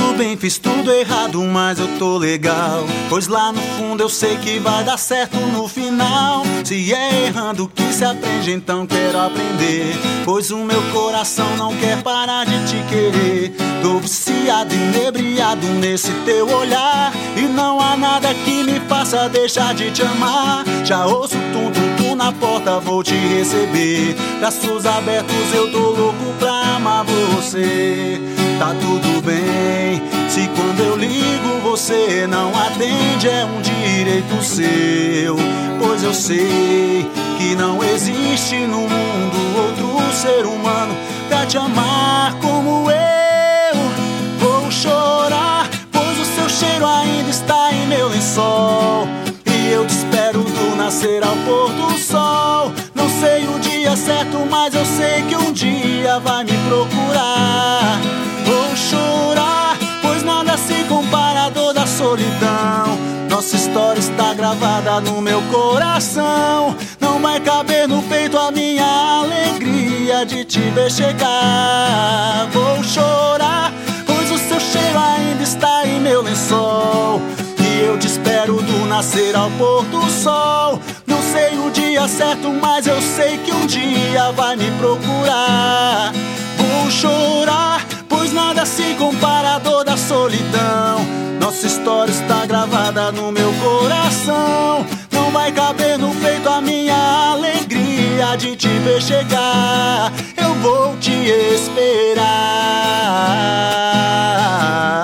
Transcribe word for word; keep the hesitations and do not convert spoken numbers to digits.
tudo bem, fiz tudo errado, mas eu tô legal. Pois lá no fundo eu sei que vai dar certo no final. Se é errando que se aprende, então quero aprender. Pois o meu coração não quer parar de te querer. Tô viciado, inebriado nesse teu olhar, e não há nada que me faça deixar de te amar. Já ouço tum-tum-tum na porta, vou te receber. Braços abertos, eu tô louco pra amar você. Tá tudo bem, se quando eu ligo você não atende, é um direito seu. Pois eu sei que não existe no mundo outro ser humano pra te amar como eu. Vou chorar, pois o seu cheiro ainda está em meu lençol, e eu te espero do nascer ao pôr do sol. Não sei o dia certo, mas eu sei que um dia vai me procurar. Vou chorar, pois nada se compara à dor da solidão. Nossa história está gravada no meu coração. Não vai caber no peito a minha alegria de te ver chegar. Vou chorar, pois o seu cheiro ainda está em meu lençol, e eu te espero do nascer ao pôr do sol. Não sei o dia certo, mas eu sei que um dia vai me procurar. Vou chorar, pois nada se compara à dor da solidão. Nossa história está gravada no meu coração. Não vai caber no peito a minha alegria de te ver chegar. Eu vou te esperar.